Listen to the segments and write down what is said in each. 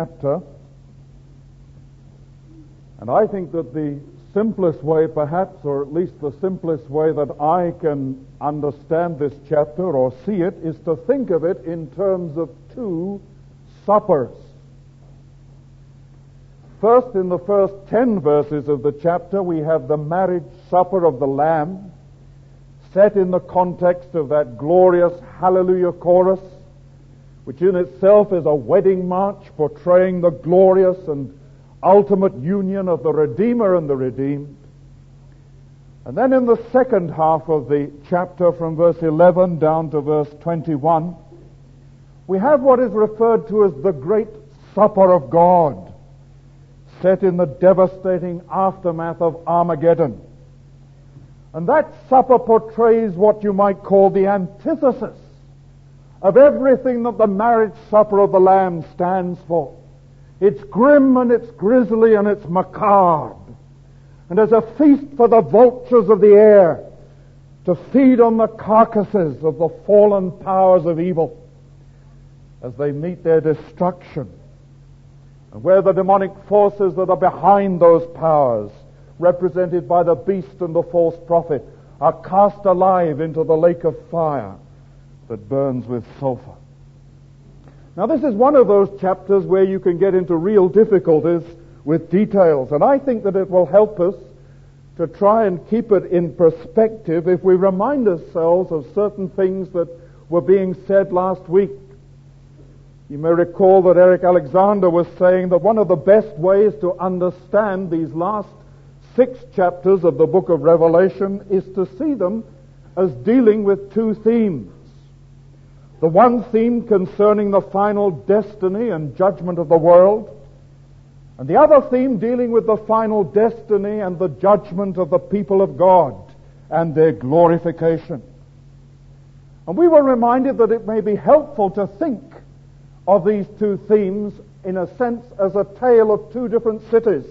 chapter. And I think that the simplest way, perhaps, or at least the simplest way that I can understand this chapter or see it, is to think of it in terms of two suppers. First, in the first 10 verses of the chapter, we have the marriage supper of the Lamb, set in the context of that glorious Hallelujah chorus, which in itself is a wedding march portraying the glorious and ultimate union of the Redeemer and the redeemed. And then in the second half of the chapter, from verse 11 down to verse 21, we have what is referred to as the great supper of God, set in the devastating aftermath of Armageddon. And that supper portrays what you might call the antithesis of everything that the marriage supper of the Lamb stands for. It's grim and it's grisly and it's macabre. And as a feast for the vultures of the air to feed on the carcasses of the fallen powers of evil as they meet their destruction. And where the demonic forces that are behind those powers, represented by the beast and the false prophet, are cast alive into the lake of fire that burns with sulfur. Now, this is one of those chapters where you can get into real difficulties with details, and I think that it will help us to try and keep it in perspective if we remind ourselves of certain things that were being said last week. You may recall that Eric Alexander was saying that one of the best ways to understand these last 6 chapters of the book of Revelation is to see them as dealing with two themes. The one theme concerning the final destiny and judgment of the world, and the other theme dealing with the final destiny and the judgment of the people of God and their glorification. And we were reminded that it may be helpful to think of these two themes in a sense as a tale of two different cities.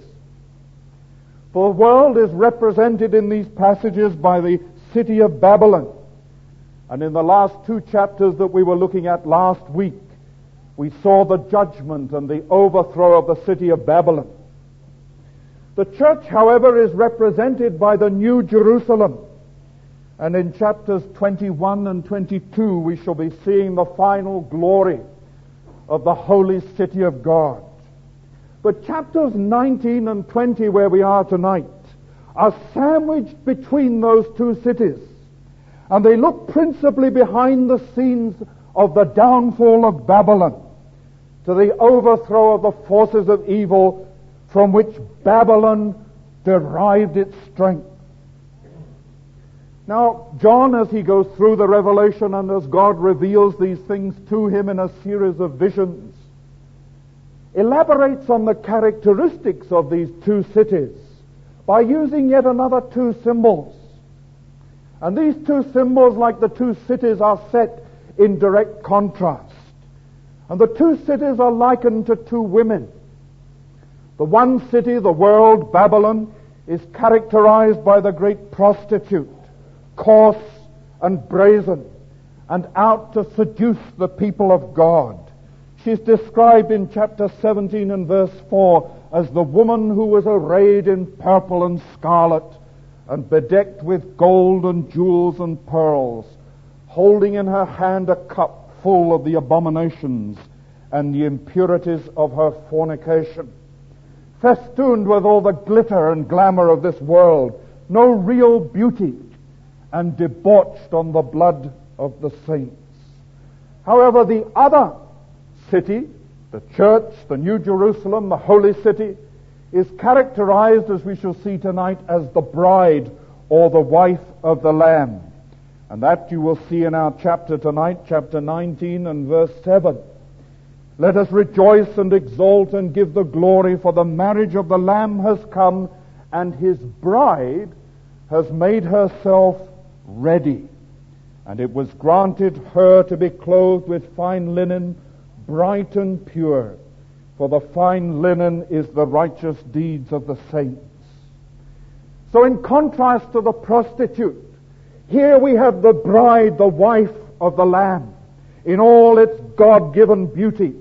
For the world is represented in these passages by the city of Babylon. And in the last 2 chapters that we were looking at last week, we saw the judgment and the overthrow of the city of Babylon. The church, however, is represented by the New Jerusalem. And in chapters 21 and 22, we shall be seeing the final glory of the holy city of God. But chapters 19 and 20, where we are tonight, are sandwiched between those two cities. And they look principally behind the scenes of the downfall of Babylon, to the overthrow of the forces of evil from which Babylon derived its strength. Now, John, as he goes through the Revelation and as God reveals these things to him in a series of visions, elaborates on the characteristics of these two cities by using yet another 2 symbols. And these 2 symbols, like the 2 cities, are set in direct contrast. And the 2 cities are likened to 2 women. The one city, the world, Babylon, is characterized by the great prostitute, coarse and brazen, and out to seduce the people of God. She's described in chapter 17 and verse 4 as the woman who was arrayed in purple and scarlet and bedecked with gold and jewels and pearls, holding in her hand a cup full of the abominations and the impurities of her fornication. Festooned with all the glitter and glamour of this world, no real beauty, and debauched on the blood of the saints. However, the other city, the church, the New Jerusalem, the holy city, is characterized, as we shall see tonight, as the bride or the wife of the Lamb. And that you will see in our chapter tonight, chapter 19 and verse 7. Let us rejoice and exult and give the glory, for the marriage of the Lamb has come, and his bride has made herself ready. And it was granted her to be clothed with fine linen, bright and pure, for the fine linen is the righteous deeds of the saints. So in contrast to the prostitute, here we have the bride, the wife of the Lamb, in all its God-given beauty,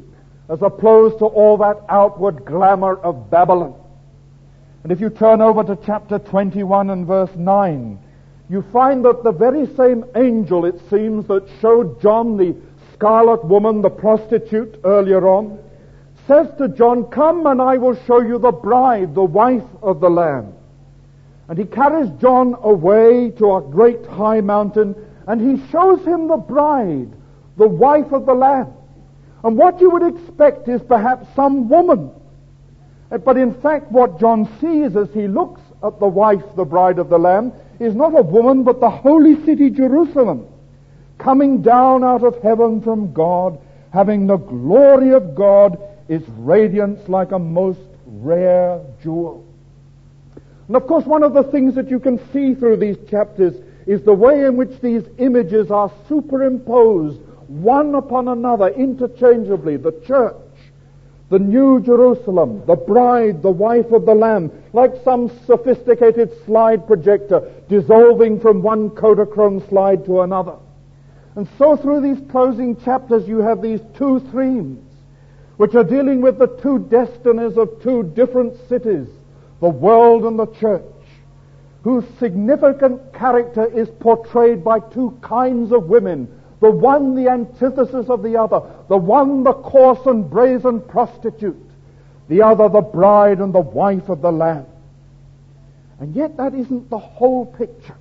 as opposed to all that outward glamour of Babylon. And if you turn over to chapter 21 and verse 9, you find that the very same angel, it seems, that showed John the scarlet woman, the prostitute, earlier on, says to John, "Come and I will show you the bride, the wife of the Lamb." And he carries John away to a great high mountain, and he shows him the bride, the wife of the Lamb. And what you would expect is perhaps some woman. But in fact, what John sees as he looks at the wife, the bride of the Lamb, is not a woman, but the holy city Jerusalem, coming down out of heaven from God, having the glory of God, its radiance like a most rare jewel. And of course, one of the things that you can see through these chapters is the way in which these images are superimposed one upon another interchangeably. The church, the New Jerusalem, the bride, the wife of the Lamb, like some sophisticated slide projector dissolving from one Kodachrome slide to another. And so through these closing chapters you have these two themes which are dealing with the two destinies of two different cities, the world and the church, whose significant character is portrayed by two kinds of women, the one the antithesis of the other, the one the coarse and brazen prostitute, the other the bride and the wife of the Lamb. And yet that isn't the whole picture.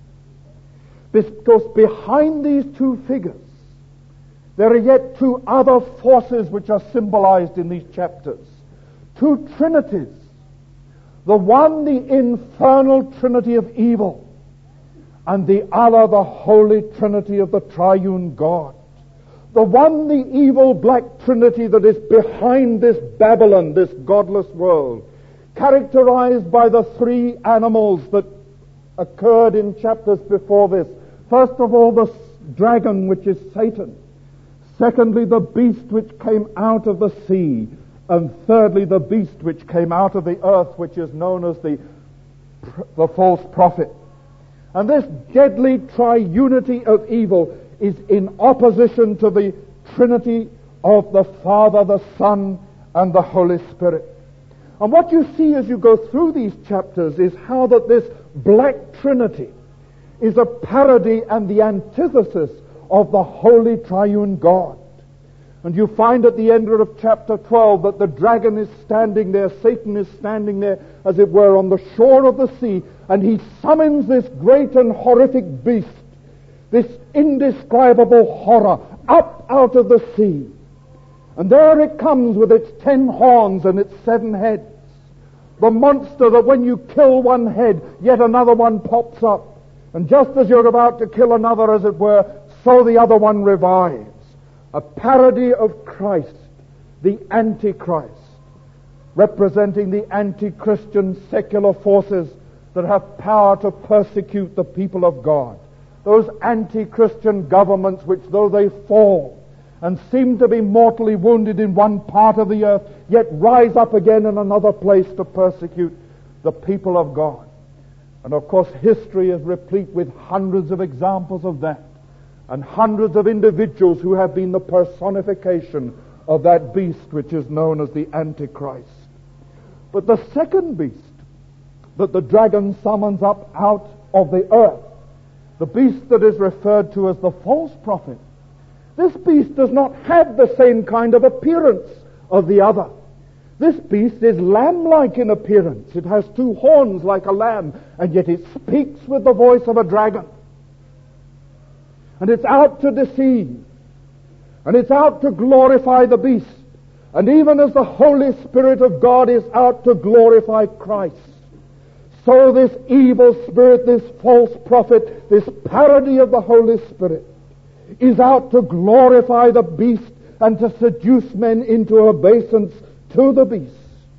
Because behind these two figures, there are yet two other forces which are symbolized in these chapters. Two trinities. The one, the infernal trinity of evil, and the other, the holy trinity of the triune God. The one, the evil black trinity that is behind this Babylon, this godless world, characterized by the three animals that occurred in chapters before this. First of all, the dragon, which is Satan. Secondly, the beast which came out of the sea. And thirdly, the beast which came out of the earth, which is known as the false prophet. And this deadly triunity of evil is in opposition to the Trinity of the Father, the Son, and the Holy Spirit. And what you see as you go through these chapters is how that this black Trinity is a parody and the antithesis of the Holy Triune God. And you find at the end of chapter 12 that the dragon is standing there, Satan is standing there, as it were, on the shore of the sea, and he summons this great and horrific beast, this indescribable horror, up out of the sea. And there it comes with its 10 horns and its 7 heads. The monster that when you kill one head, yet another one pops up. And just as you're about to kill another, as it were, so the other one revives. A parody of Christ, the Antichrist, representing the anti-Christian secular forces that have power to persecute the people of God. Those anti-Christian governments which, though they fall and seem to be mortally wounded in one part of the earth, yet rise up again in another place to persecute the people of God. And of course, history is replete with hundreds of examples of that, and hundreds of individuals who have been the personification of that beast which is known as the Antichrist. But the second beast that the dragon summons up out of the earth, the beast that is referred to as the false prophet, this beast does not have the same kind of appearance of the other. This beast is lamb-like in appearance. It has 2 horns like a lamb, and yet it speaks with the voice of a dragon. And it's out to deceive. And it's out to glorify the beast. And even as the Holy Spirit of God is out to glorify Christ, so this evil spirit, this false prophet, this parody of the Holy Spirit, is out to glorify the beast and to seduce men into obeisance to the beast.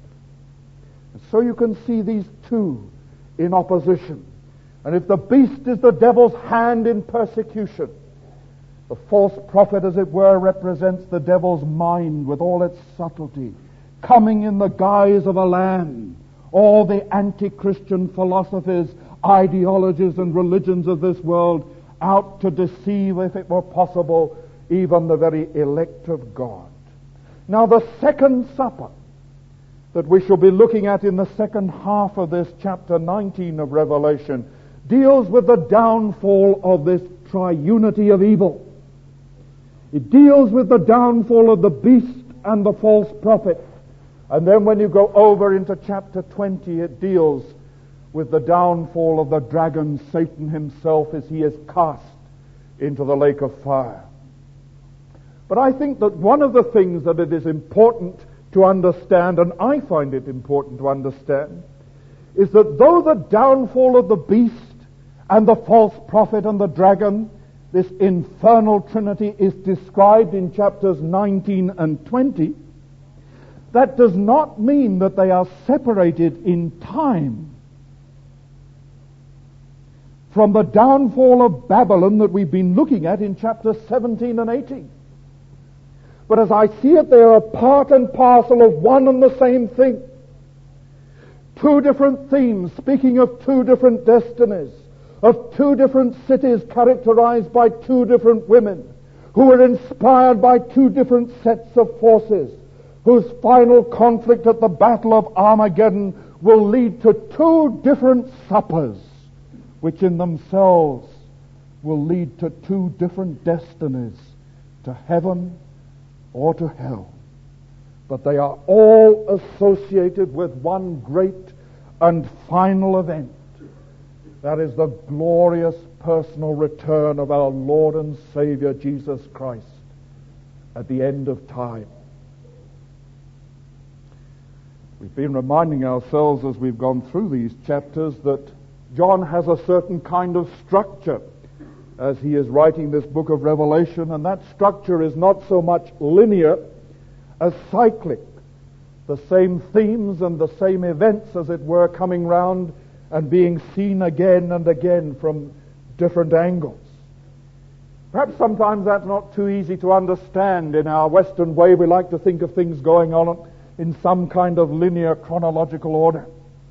And so you can see these two in opposition. And if the beast is the devil's hand in persecution, the false prophet, as it were, represents the devil's mind with all its subtlety, coming in the guise of a lamb. All the anti-Christian philosophies, ideologies, and religions of this world out to deceive, if it were possible, even the very elect of God. Now the second supper that we shall be looking at in the second half of this chapter 19 of Revelation deals with the downfall of this triunity of evil. It deals with the downfall of the beast and the false prophet. And then when you go over into chapter 20, it deals with the downfall of the dragon, Satan himself, as he is cast into the lake of fire. But I think that one of the things that it is important to understand, and I find it important to understand, is that though the downfall of the beast and the false prophet and the dragon, this infernal trinity, is described in chapters 19 and 20, that does not mean that they are separated in time from the downfall of Babylon that we've been looking at in chapters 17 and 18. But as I see it, they are part and parcel of one and the same thing. Two different themes, speaking of two different destinies, of two different cities characterized by two different women, who are inspired by two different sets of forces, whose final conflict at the Battle of Armageddon will lead to two different suppers, which in themselves will lead to two different destinies, to heaven or to hell. But they are all associated with one great and final event. That is the glorious personal return of our Lord and Savior Jesus Christ at the end of time. We've been reminding ourselves as we've gone through these chapters that John has a certain kind of structure as he is writing this book of Revelation, and that structure is not so much linear as cyclic. The same themes and the same events, as it were, coming round and being seen again and again from different angles. Perhaps sometimes that's not too easy to understand. In our Western way, we like to think of things going on in some kind of linear chronological order.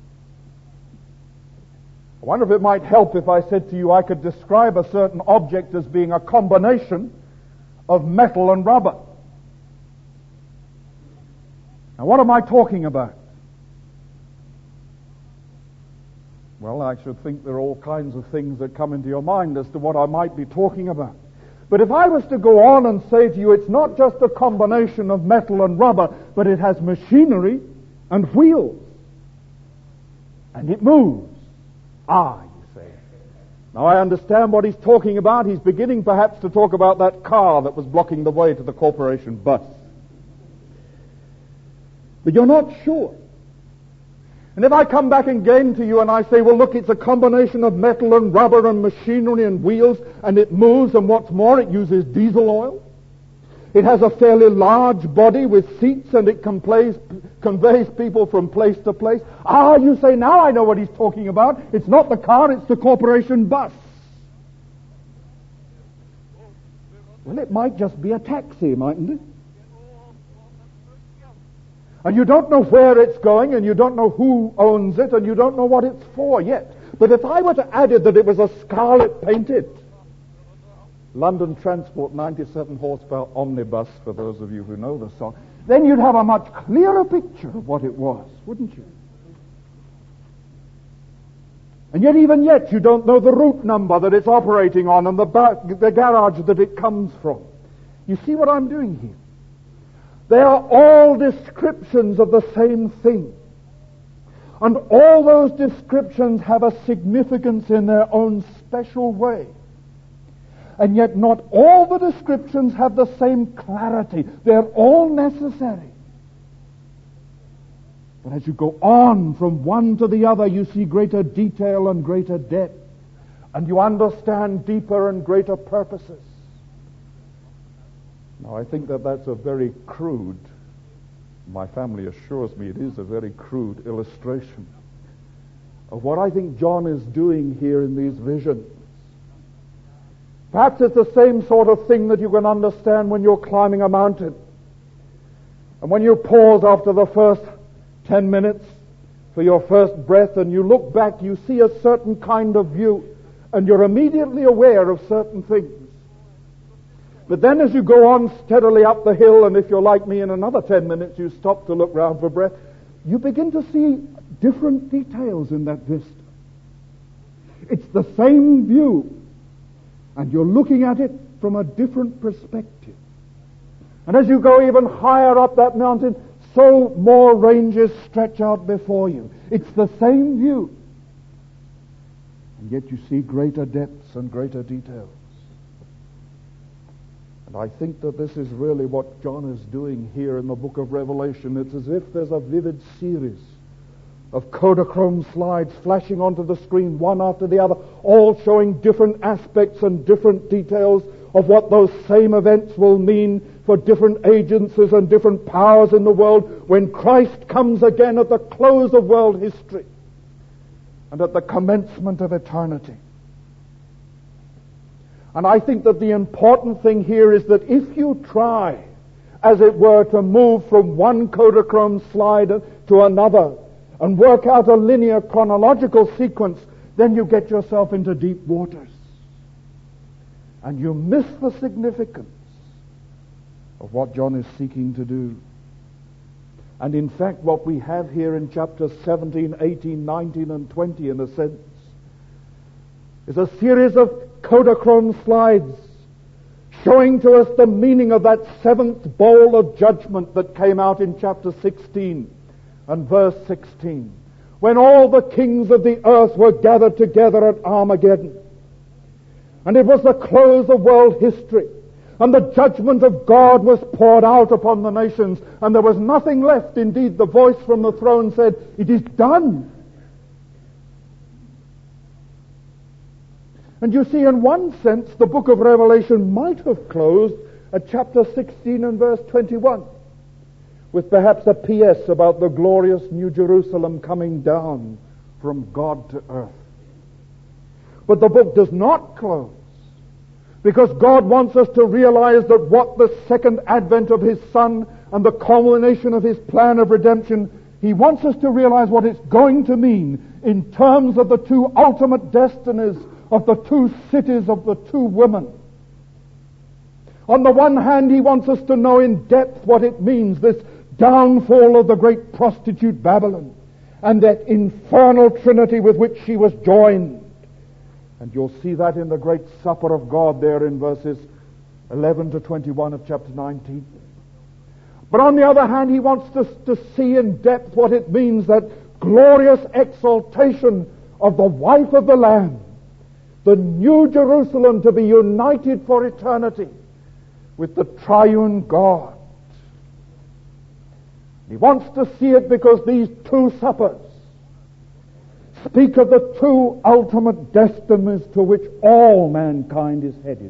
I wonder if it might help if I said to you I could describe a certain object as being a combination of metal and rubber. Now, what am I talking about? Well, I should think there are all kinds of things that come into your mind as to what I might be talking about. But if I was to go on and say to you, it's not just a combination of metal and rubber, but it has machinery and wheels, and it moves. You say. Now I understand what he's talking about. He's beginning perhaps to talk about that car that was blocking the way to the corporation bus. But you're not sure. And if I come back again to you and I say, well, look, it's a combination of metal and rubber and machinery and wheels, and it moves, and what's more, it uses diesel oil. It has a fairly large body with seats, and it conveys people from place to place. You say, now I know what he's talking about. It's not the car, it's the corporation bus. Well, it might just be a taxi, mightn't it? And you don't know where it's going, and you don't know who owns it, and you don't know what it's for yet. But if I were to add it that it was a scarlet painted London Transport 97 horsepower omnibus, for those of you who know the song, then you'd have a much clearer picture of what it was, wouldn't you? And yet, even yet, you don't know the route number that it's operating on and the garage that it comes from. You see what I'm doing here? They are all descriptions of the same thing. And all those descriptions have a significance in their own special way. And yet not all the descriptions have the same clarity. They're all necessary. But as you go on from one to the other, you see greater detail and greater depth. And you understand deeper and greater purposes. Now, I think that that's a very crude, my family assures me it is a very crude illustration of what I think John is doing here in these visions. Perhaps it's the same sort of thing that you can understand when you're climbing a mountain. And when you pause after the first 10 minutes for your first breath and you look back, you see a certain kind of view and you're immediately aware of certain things. But then as you go on steadily up the hill, and if you're like me, in another 10 minutes you stop to look round for breath, you begin to see different details in that vista. It's the same view, and you're looking at it from a different perspective. And as you go even higher up that mountain, so more ranges stretch out before you. It's the same view. And yet you see greater depths and greater details. And I think that this is really what John is doing here in the book of Revelation. It's as if there's a vivid series of Kodachrome slides flashing onto the screen, one after the other, all showing different aspects and different details of what those same events will mean for different agencies and different powers in the world when Christ comes again at the close of world history and at the commencement of eternity. And I think that the important thing here is that if you try, as it were, to move from one Kodachrome slide to another and work out a linear chronological sequence, then you get yourself into deep waters. And you miss the significance of what John is seeking to do. And in fact, what we have here in chapters 17, 18, 19, and 20, in a sense, is a series of Kodachrome slides showing to us the meaning of that seventh bowl of judgment that came out in chapter 16 and verse 16, when all the kings of the earth were gathered together at Armageddon. And it was the close of world history, and the judgment of God was poured out upon the nations, and there was nothing left. Indeed, the voice from the throne said, "It is done." And you see, in one sense, the book of Revelation might have closed at chapter 16 and verse 21, with perhaps a P.S. about the glorious New Jerusalem coming down from God to earth. But the book does not close, because God wants us to realize that what the second advent of His Son and the culmination of His plan of redemption, He wants us to realize what it's going to mean in terms of the two ultimate destinies of the two cities of the two women. On the one hand, He wants us to know in depth what it means, this downfall of the great prostitute Babylon, and that infernal trinity with which she was joined. And you'll see that in the great supper of God there in verses 11 to 21 of chapter 19. But on the other hand, He wants us to see in depth what it means, that glorious exaltation of the wife of the Lamb, the New Jerusalem, to be united for eternity with the triune God. He wants to see it because these two suppers speak of the two ultimate destinies to which all mankind is headed.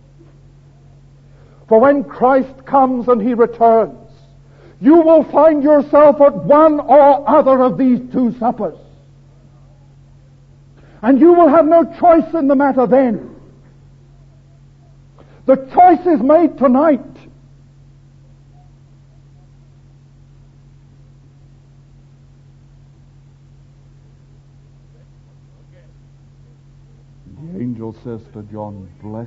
For when Christ comes and He returns, you will find yourself at one or other of these two suppers. And you will have no choice in the matter then. The choice is made tonight. The angel says to John, "Blessed,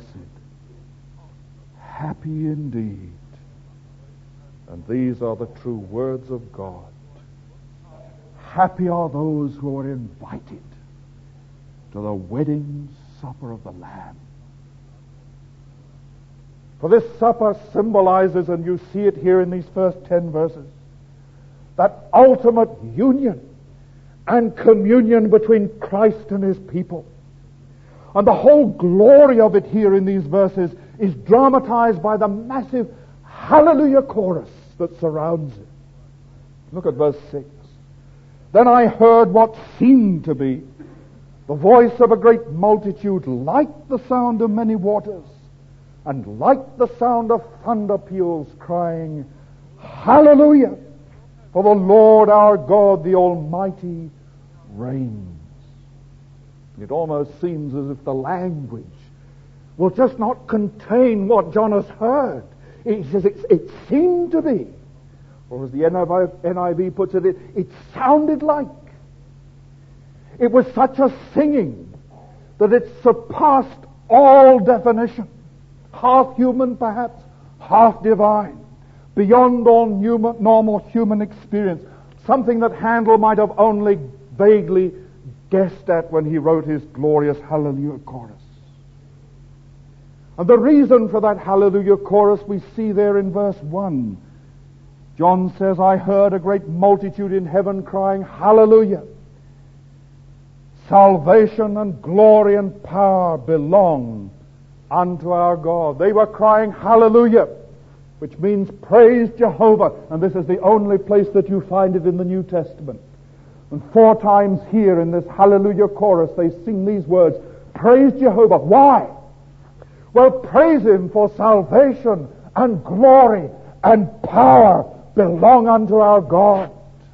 happy indeed." And these are the true words of God. Happy are those who are invited to the wedding supper of the Lamb. For this supper symbolizes, and you see it here in these first 10 verses, that ultimate union and communion between Christ and His people. And the whole glory of it here in these verses is dramatized by the massive hallelujah chorus that surrounds it. Look at verse 6. Then I heard what seemed to be the voice of a great multitude, like the sound of many waters, and like the sound of thunder peals, crying, Hallelujah! For the Lord our God, the Almighty, reigns. It almost seems as if the language will just not contain what John has heard. He says it seemed to be, or as the NIV puts it, it sounded like. It was such a singing that it surpassed all definition. half human perhaps, half divine, beyond all normal human experience, something that Handel might have only vaguely guessed at when he wrote his glorious Hallelujah chorus. And the reason for that Hallelujah chorus we see there in verse 1. John says, I heard a great multitude in heaven crying, Hallelujah! Salvation and glory and power belong unto our God. They were crying, Hallelujah! Which means praise Jehovah. And this is the only place that you find it in the New Testament. And 4 times here in this Hallelujah chorus they sing these words, praise Jehovah. Why? Well, praise Him for salvation and glory and power belong unto our God.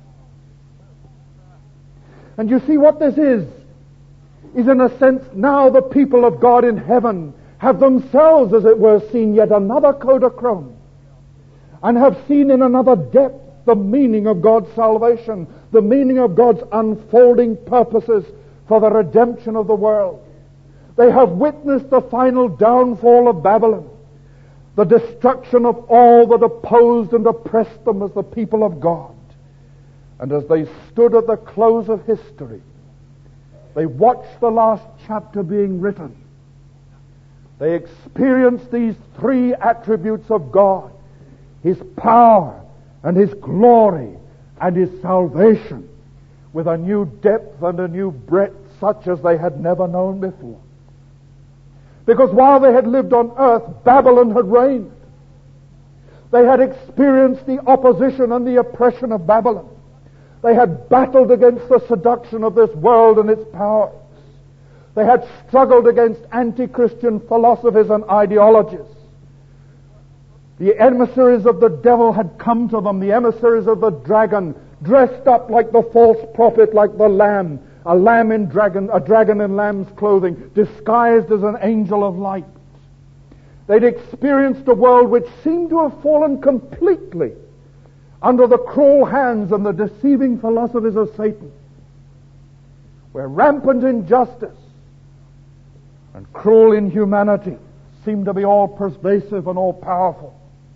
And you see what this is in a sense now the people of God in heaven have themselves, as it were, seen yet another Kodachrome, and have seen in another depth the meaning of God's salvation, the meaning of God's unfolding purposes for the redemption of the world. They have witnessed the final downfall of Babylon, the destruction of all that opposed and oppressed them as the people of God. And as they stood at the close of history, they watched the last chapter being written. They experienced these 3 attributes of God: His power and His glory and His salvation, with a new depth and a new breadth such as they had never known before. Because while they had lived on earth, Babylon had reigned. They had experienced the opposition and the oppression of Babylon. They had battled against the seduction of this world and its powers. They had struggled against anti-Christian philosophies and ideologies. The emissaries of the devil had come to them, the emissaries of the dragon, dressed up like the false prophet, like the lamb, a dragon in lamb's clothing, disguised as an angel of light. They'd experienced a world which seemed to have fallen completely under the cruel hands and the deceiving philosophies of Satan, where rampant injustice and cruel inhumanity seemed to be all pervasive and all powerful.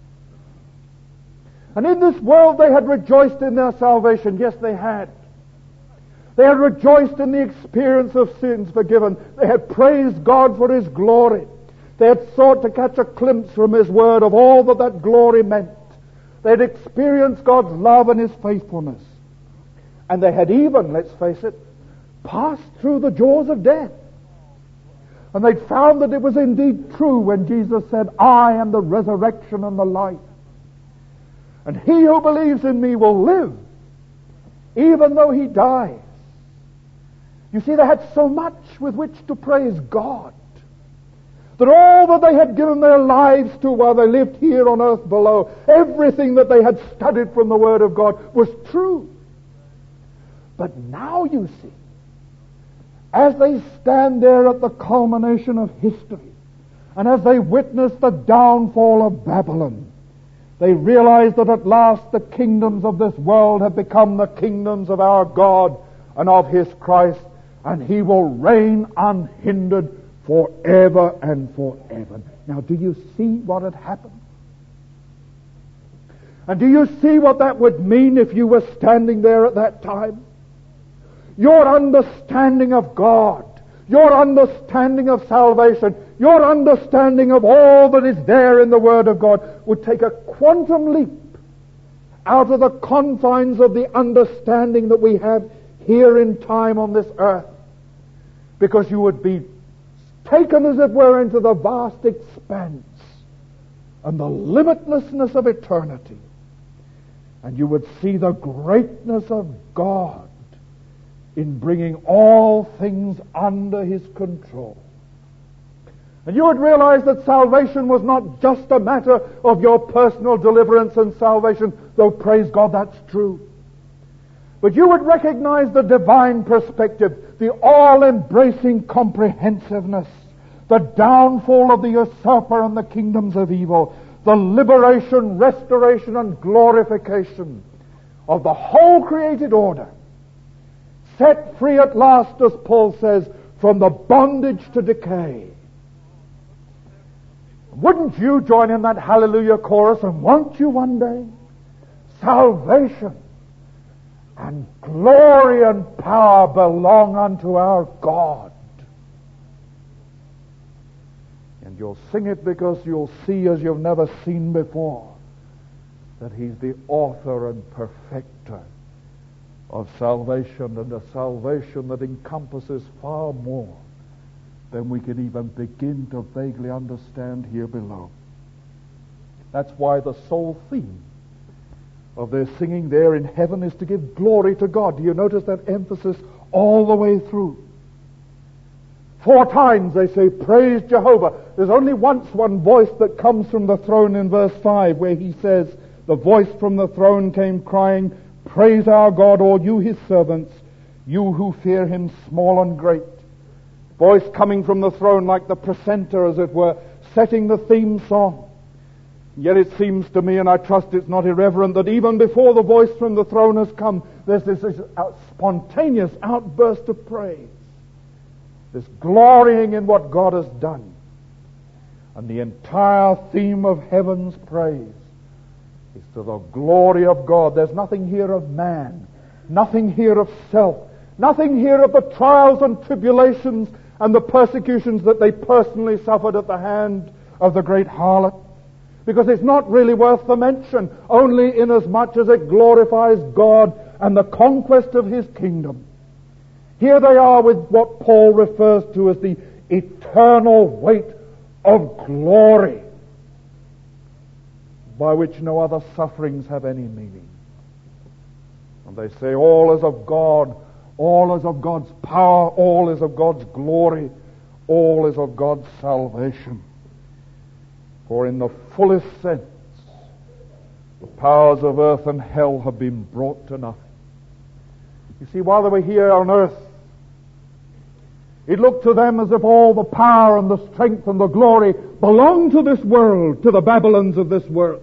And in this world they had rejoiced in their salvation. Yes, they had. They had rejoiced in the experience of sins forgiven. They had praised God for His glory. They had sought to catch a glimpse from His Word of all that glory meant. They had experienced God's love and His faithfulness. And they had even, let's face it, passed through the jaws of death. And they'd found that it was indeed true when Jesus said, I am the resurrection and the life. And he who believes in me will live, even though he dies. You see, they had so much with which to praise God, that all that they had given their lives to while they lived here on earth below, everything that they had studied from the Word of God was true. But now you see, as they stand there at the culmination of history, and as they witness the downfall of Babylon, they realize that at last the kingdoms of this world have become the kingdoms of our God and of His Christ, and He will reign unhindered forever and forever. Now, do you see what had happened? And do you see what that would mean if you were standing there at that time? Your understanding of God, your understanding of salvation, your understanding of all that is there in the Word of God would take a quantum leap out of the confines of the understanding that we have here in time on this earth, because you would be taken, as it were, into the vast expanse and the limitlessness of eternity, and you would see the greatness of God in bringing all things under His control. And you would realize that salvation was not just a matter of your personal deliverance and salvation, though, praise God, that's true. But you would recognize the divine perspective, the all-embracing comprehensiveness, the downfall of the usurper and the kingdoms of evil, the liberation, restoration, and glorification of the whole created order, set free at last, as Paul says, from the bondage to decay. Wouldn't you join in that hallelujah chorus? And won't you one day? Salvation and glory and power belong unto our God. And you'll sing it because you'll see as you've never seen before that He's the author and perfecter of salvation, and a salvation that encompasses far more than we can even begin to vaguely understand here below. That's why the sole theme of their singing there in heaven is to give glory to God. Do you notice that emphasis all the way through? 4 times they say, praise Jehovah. There's only once one voice that comes from the throne in verse 5, where he says, the voice from the throne came crying, praise our God, all you His servants, you who fear Him, small and great. Voice coming from the throne like the precentor, as it were, setting the theme song. Yet it seems to me, and I trust it's not irreverent, that even before the voice from the throne has come, there's this spontaneous outburst of praise. This glorying in what God has done. And the entire theme of heaven's praise is to the glory of God. There's nothing here of man, nothing here of self, nothing here of the trials and tribulations and the persecutions that they personally suffered at the hand of the great harlot. Because it's not really worth the mention, only inasmuch as it glorifies God and the conquest of His kingdom. Here they are with what Paul refers to as the eternal weight of glory, by which no other sufferings have any meaning. And they say all is of God, all is of God's power, all is of God's glory, all is of God's salvation. For in the fullest sense, the powers of earth and hell have been brought to nothing. You see, while they were here on earth, it looked to them as if all the power and the strength and the glory belonged to this world, to the Babylons of this world.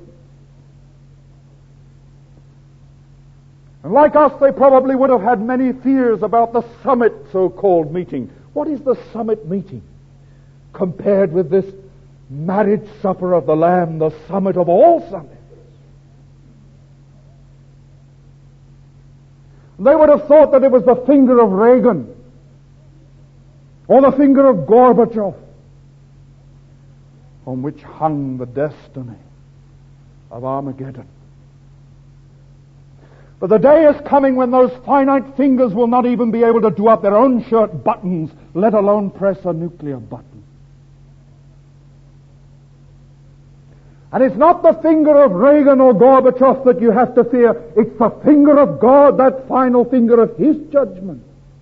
And like us, they probably would have had many fears about the summit so-called meeting. What is the summit meeting compared with this marriage supper of the Lamb, the summit of all summits? They would have thought that it was the finger of Reagan or the finger of Gorbachev on which hung the destiny of Armageddon. But the day is coming when those finite fingers will not even be able to do up their own shirt buttons, let alone press a nuclear button. And it's not the finger of Reagan or Gorbachev that you have to fear. It's the finger of God, that final finger of His judgment.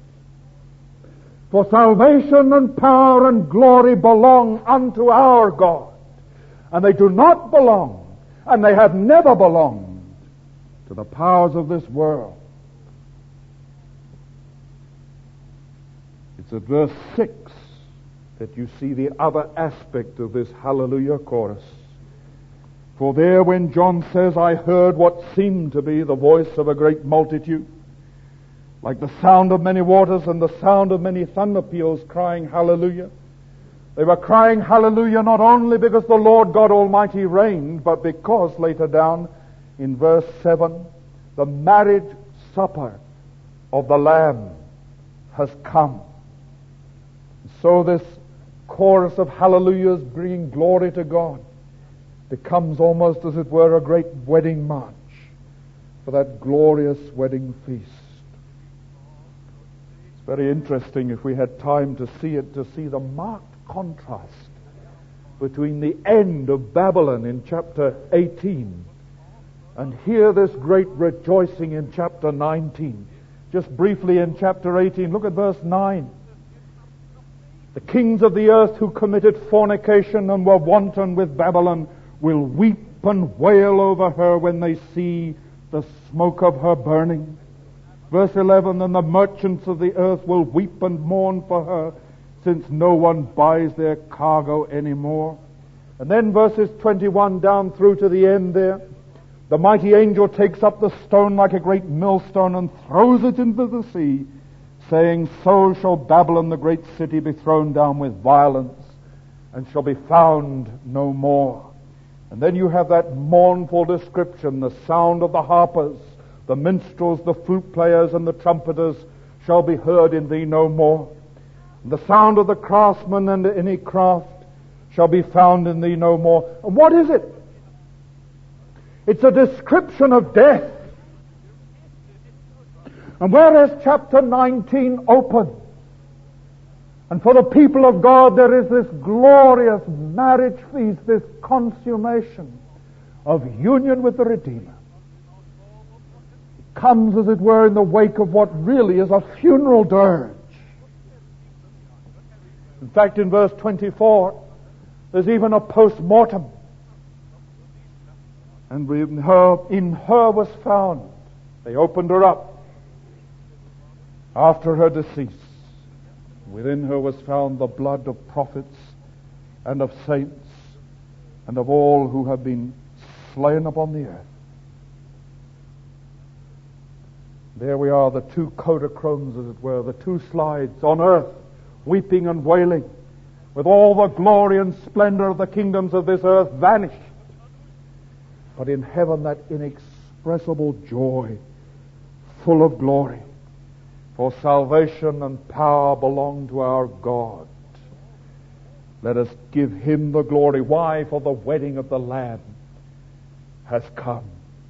For salvation and power and glory belong unto our God. And they do not belong, and they have never belonged, to the powers of this world. It's at verse 6 that you see the other aspect of this hallelujah chorus. For there, when John says, I heard what seemed to be the voice of a great multitude, like the sound of many waters and the sound of many thunder peals, crying hallelujah. They were crying hallelujah not only because the Lord God Almighty reigned, but because, later down in verse 7, the marriage supper of the Lamb has come. So this chorus of hallelujahs bringing glory to God becomes almost as it were a great wedding march for that glorious wedding feast. It's very interesting, if we had time to see it, to see the marked contrast between the end of Babylon in chapter 18 and here this great rejoicing in chapter 19. Just briefly in chapter 18, look at verse 9. The kings of the earth who committed fornication and were wanton with Babylon will weep and wail over her when they see the smoke of her burning. Verse 11, and the merchants of the earth will weep and mourn for her, since no one buys their cargo anymore. And then verses 21 down through to the end there, the mighty angel takes up the stone like a great millstone and throws it into the sea, saying, so shall Babylon the great city be thrown down with violence, and shall be found no more. And then you have that mournful description, the sound of the harpers, the minstrels, the flute players, and the trumpeters shall be heard in thee no more. And the sound of the craftsman and any craft shall be found in thee no more. And what is it? It's a description of death. And whereas chapter 19 opens, and for the people of God there is this glorious marriage feast, this consummation of union with the Redeemer. It comes, as it were, in the wake of what really is a funeral dirge. In fact, in verse 24, there's even a post-mortem. And in her was found. They opened her up after her decease. Within her was found the blood of prophets and of saints and of all who have been slain upon the earth. There we are, the two Kodachromes, as it were, the two slides on earth, weeping and wailing, with all the glory and splendor of the kingdoms of this earth vanished. But in heaven that inexpressible joy, full of glory. For salvation and power belong to our God. Let us give Him the glory. Why? For the wedding of the Lamb has come.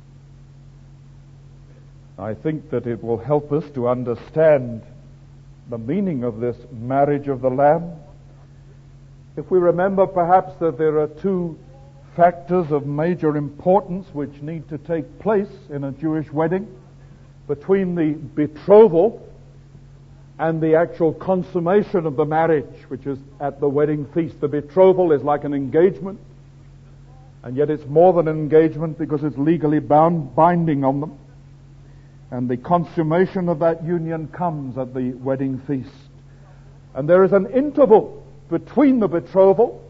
I think that it will help us to understand the meaning of this marriage of the Lamb. If we remember perhaps that there are two factors of major importance which need to take place in a Jewish wedding, between the betrothal and the actual consummation of the marriage, which is at the wedding feast. The betrothal is like an engagement, and yet it's more than an engagement because it's legally binding on them. And the consummation of that union comes at the wedding feast. And there is an interval between the betrothal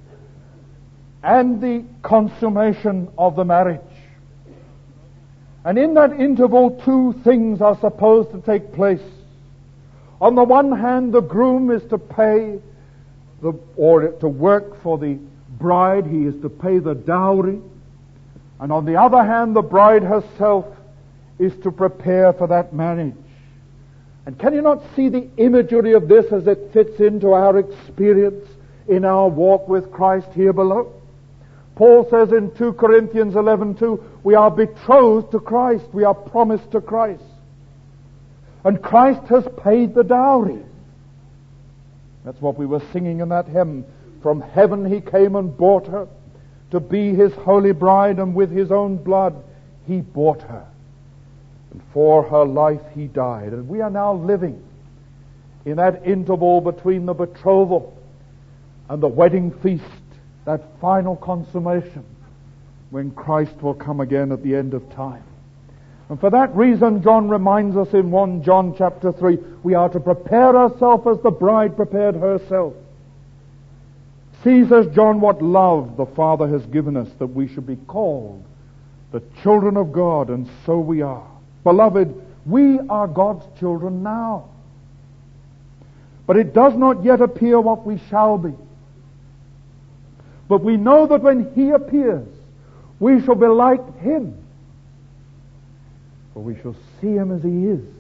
and the consummation of the marriage. And in that interval, two things are supposed to take place. On the one hand, the groom is to pay or to work for the bride. He is to pay the dowry. And on the other hand, the bride herself is to prepare for that marriage. And can you not see the imagery of this as it fits into our experience in our walk with Christ here below? Paul says in 2 Corinthians 11:2, we are betrothed to Christ. We are promised to Christ. And Christ has paid the dowry. That's what we were singing in that hymn. From heaven He came and bought her to be His holy bride, and with His own blood He bought her. And for her life He died. And we are now living in that interval between the betrothal and the wedding feast, that final consummation when Christ will come again at the end of time. And for that reason, John reminds us in 1 John chapter 3, we are to prepare ourselves as the bride prepared herself. See, says John, what love the Father has given us, that we should be called the children of God, and so we are. Beloved, we are God's children now. But it does not yet appear what we shall be. But we know that when He appears, we shall be like Him. For we shall see Him as He is.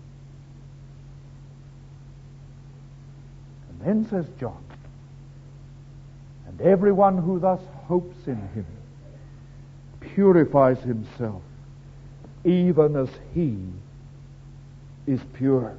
And then says John, and everyone who thus hopes in Him purifies himself, even as He is pure.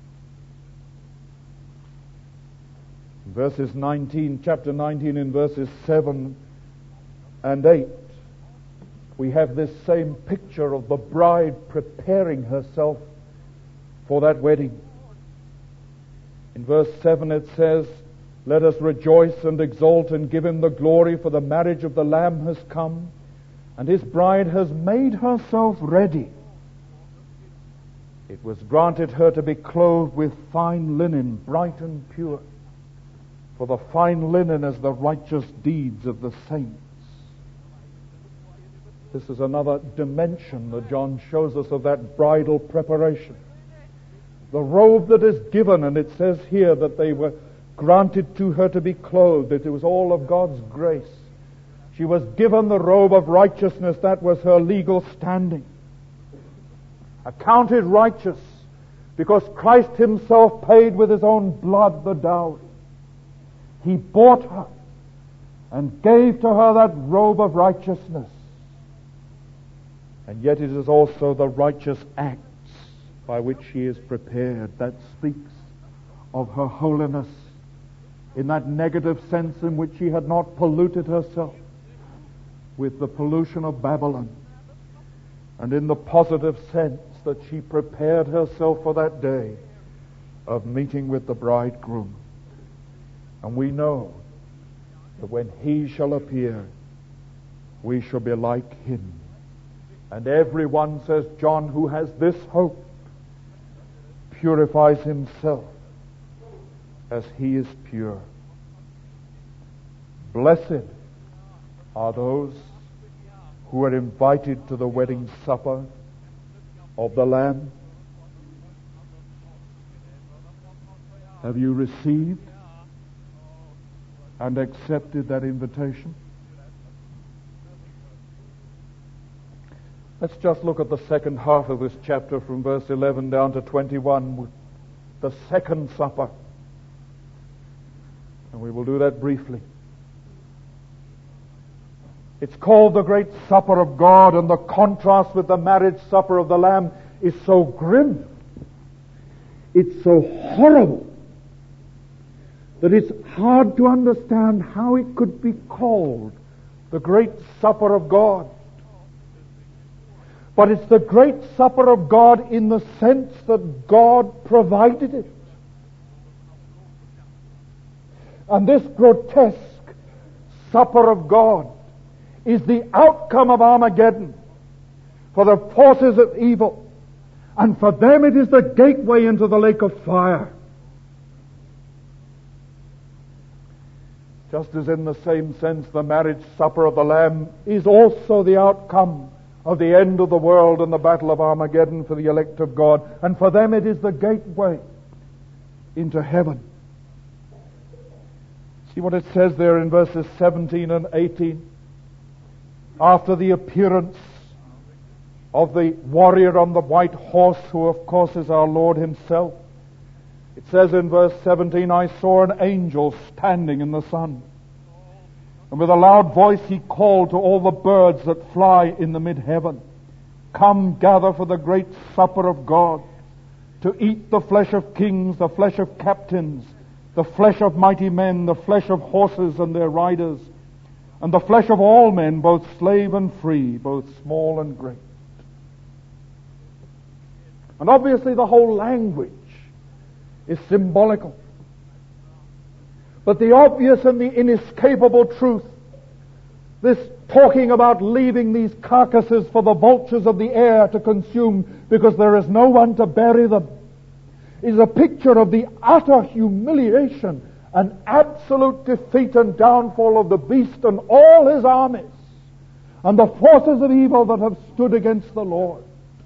Verses 19, chapter 19, in verses 7 and 8, we have this same picture of the bride preparing herself for that wedding. In verse 7 it says, let us rejoice and exult and give Him the glory, for the marriage of the Lamb has come, and His bride has made herself ready. It was granted her to be clothed with fine linen, bright and pure. For the fine linen is the righteous deeds of the saints. This is another dimension that John shows us of that bridal preparation. The robe that is given, and it says here that they were granted to her to be clothed. It was all of God's grace. She was given the robe of righteousness. That was her legal standing. Accounted righteous because Christ himself paid with his own blood the dowry. He bought her and gave to her that robe of righteousness. And yet it is also the righteous acts by which she is prepared that speaks of her holiness, in that negative sense in which she had not polluted herself with the pollution of Babylon, and in the positive sense that she prepared herself for that day of meeting with the bridegroom. And we know that when he shall appear, we shall be like him. And everyone, says John, who has this hope purifies himself as he is pure. Blessed are those who are invited to the wedding supper of the Lamb. Have you received and accepted that invitation? Let's just look at the second half of this chapter from verse 11 down to 21, the second supper. And we will do that briefly. It's called the great supper of God, and the contrast with the marriage supper of the Lamb is so grim. It's so horrible that it's hard to understand how it could be called the great supper of God. But it's the great supper of God in the sense that God provided it. And this grotesque supper of God is the outcome of Armageddon for the forces of evil. And for them it is the gateway into the lake of fire. Just as in the same sense the marriage supper of the Lamb is also the outcome of the end of the world and the battle of Armageddon for the elect of God. And for them it is the gateway into heaven. See what it says there in verses 17 and 18. After the appearance of the warrior on the white horse, who of course is our Lord himself, it says in verse 17, I saw an angel standing in the sun. And with a loud voice he called to all the birds that fly in the mid-heaven, come gather for the great supper of God, to eat the flesh of kings, the flesh of captains, the flesh of mighty men, the flesh of horses and their riders, and the flesh of all men, both slave and free, both small and great. And obviously the whole language is symbolical. But the obvious and the inescapable truth, this talking about leaving these carcasses for the vultures of the air to consume because there is no one to bury them, is a picture of the utter humiliation and absolute defeat and downfall of the beast and all his armies and the forces of evil that have stood against the Lord.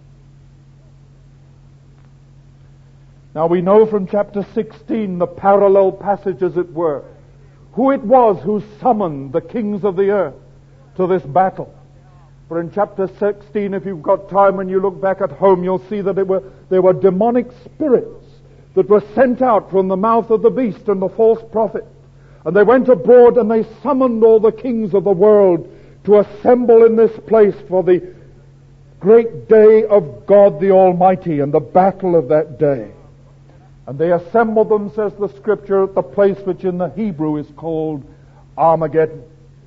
Now we know from chapter 16, the parallel passage as it were, who it was who summoned the kings of the earth to this battle. For in chapter 16, if you've got time when you look back at home, you'll see that there were demonic spirits that were sent out from the mouth of the beast and the false prophet. And they went abroad and they summoned all the kings of the world to assemble in this place for the great day of God the Almighty and the battle of that day. And they assembled them, says the Scripture, at the place which in the Hebrew is called Armageddon.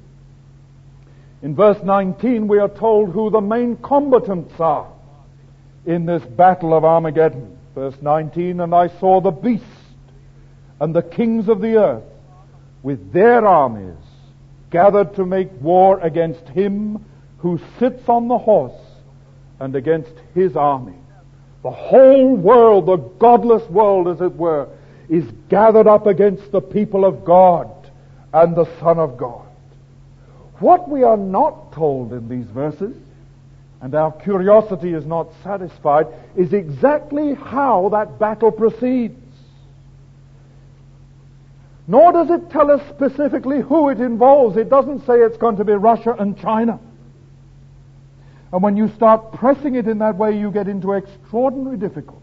In verse 19 we are told who the main combatants are in this battle of Armageddon. Verse 19, and I saw the beast and the kings of the earth with their armies gathered to make war against him who sits on the horse and against his army. The whole world, the godless world as it were, is gathered up against the people of God and the Son of God. What we are not told in these verses, and our curiosity is not satisfied, is exactly how that battle proceeds. Nor does it tell us specifically who it involves. It doesn't say it's going to be Russia and China. And when you start pressing it in that way, you get into extraordinary difficulty.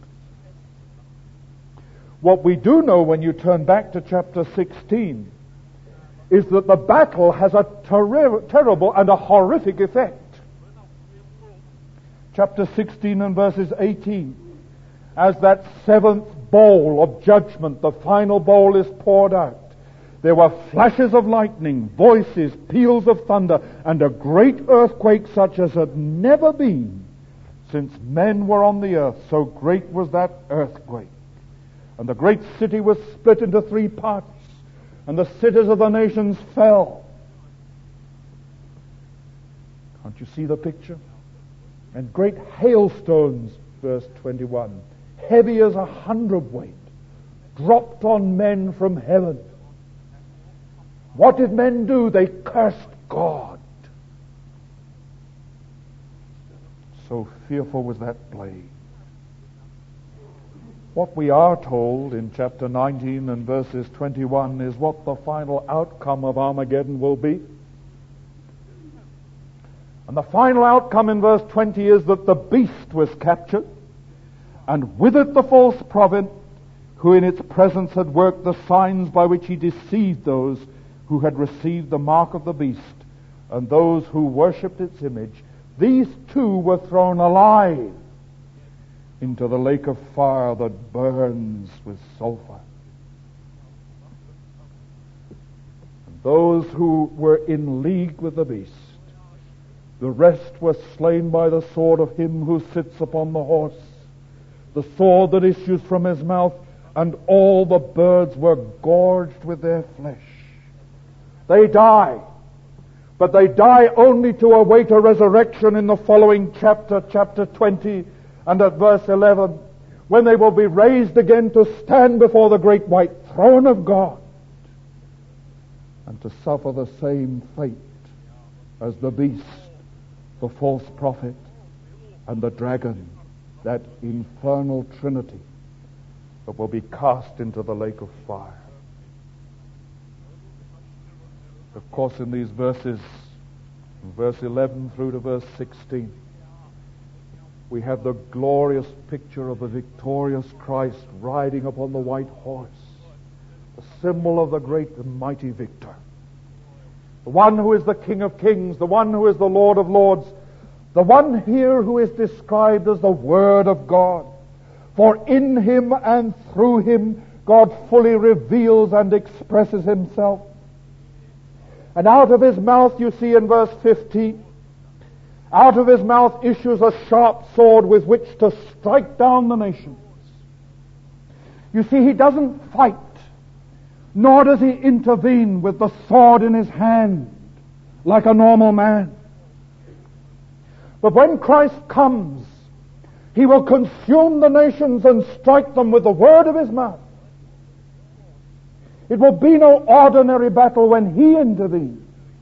What we do know when you turn back to chapter 16 is that the battle has a terrible and a horrific effect. Chapter 16 and verses 18. As that seventh bowl of judgment, the final bowl, is poured out, there were flashes of lightning, voices, peals of thunder, and a great earthquake such as had never been since men were on the earth. So great was that earthquake. And the great city was split into 3 parts, and the cities of the nations fell. Can't you see the picture? And great hailstones, verse 21, heavy as 100 weight, dropped on men from heaven. What did men do? They cursed God. So fearful was that plague. What we are told in chapter 19 and verses 21 is what the final outcome of Armageddon will be. And the final outcome in verse 20 is that the beast was captured, and with it the false prophet, who in its presence had worked the signs by which he deceived those who had received the mark of the beast and those who worshipped its image. These two were thrown alive into the lake of fire that burns with sulfur. And those who were in league with the beast, the rest were slain by the sword of him who sits upon the horse, the sword that issues from his mouth, and all the birds were gorged with their flesh. They die, but they die only to await a resurrection in the following chapter, chapter 20, and at verse 11, when they will be raised again to stand before the great white throne of God and to suffer the same fate as the beast, the false prophet, and the dragon, that infernal trinity that will be cast into the lake of fire. Of course, in these verses, from verse 11 through to verse 16, we have the glorious picture of the victorious Christ riding upon the white horse, the symbol of the great and mighty victor, the one who is the King of Kings, the one who is the Lord of Lords, the one here who is described as the Word of God. For in him and through him God fully reveals and expresses himself. And out of his mouth, you see in verse 15, out of his mouth issues a sharp sword with which to strike down the nations. You see, he doesn't fight, nor does he intervene with the sword in his hand like a normal man. But when Christ comes, he will consume the nations and strike them with the word of his mouth. It will be no ordinary battle when he intervenes.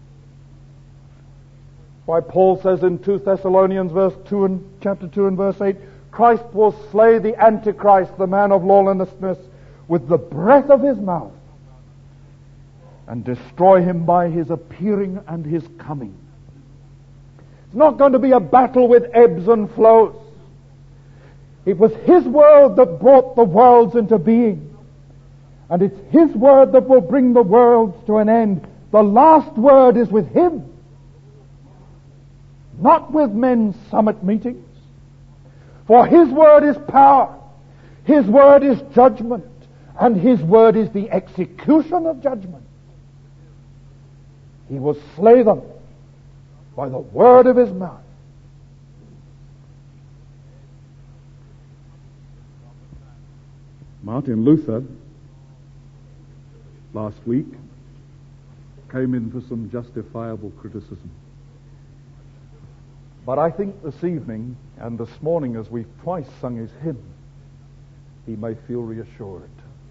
Why Paul says in 2 Thessalonians chapter 2 and verse 8, Christ will slay the Antichrist, the man of lawlessness, with the breath of his mouth, and destroy him by his appearing and his coming. It's not going to be a battle with ebbs and flows. It was his word that brought the worlds into being, and it's his word that will bring the worlds to an end. The last word is with him, not with men's summit meetings. For his word is power, his word is judgment, and his word is the execution of judgment. He will slay them by the word of his mouth. Martin Luther, last week, came in for some justifiable criticism. But I think this evening and this morning, as we've twice sung his hymn, he may feel reassured.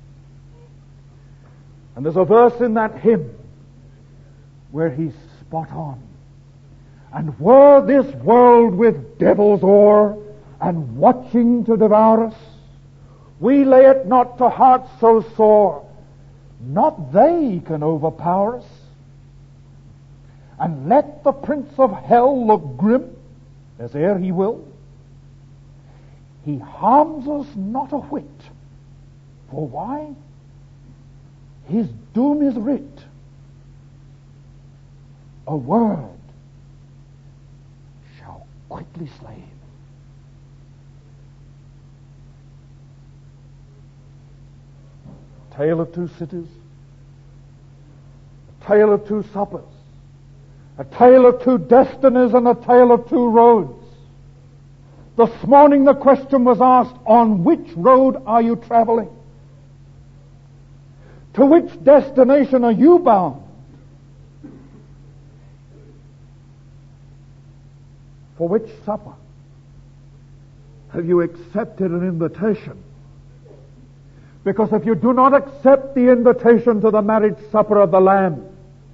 And there's a verse in that hymn where he's spot on. And were this world with devils o'er and watching to devour us, we lay it not to heart so sore, Not they can overpower us. And let the prince of hell look grim, as e'er he will. He harms us not a whit. For why? His doom is writ. A word shall quickly slay him. A tale of two cities, a tale of two suppers, a tale of two destinies, and a tale of two roads. This morning the question was asked, on which road are you traveling? To which destination are you bound? For which supper have you accepted an invitation? Because if you do not accept the invitation to the marriage supper of the Lamb,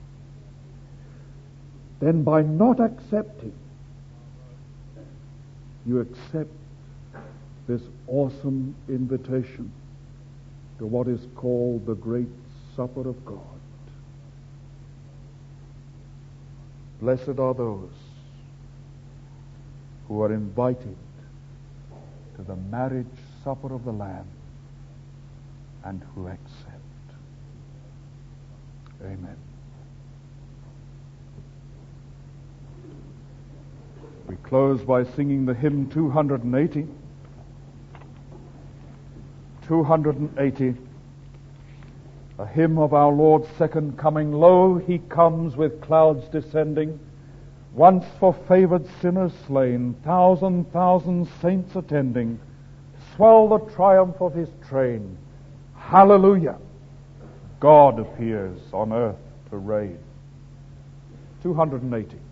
then by not accepting, you accept this awesome invitation to what is called the great supper of God. Blessed are those who are invited to the marriage supper of the Lamb and who accept. Amen. We close by singing the hymn 280. 280, a hymn of our Lord's second coming. Lo, he comes with clouds descending, once for favored sinners slain, thousand saints attending, to swell the triumph of his train. Hallelujah! God appears on earth to reign. 280.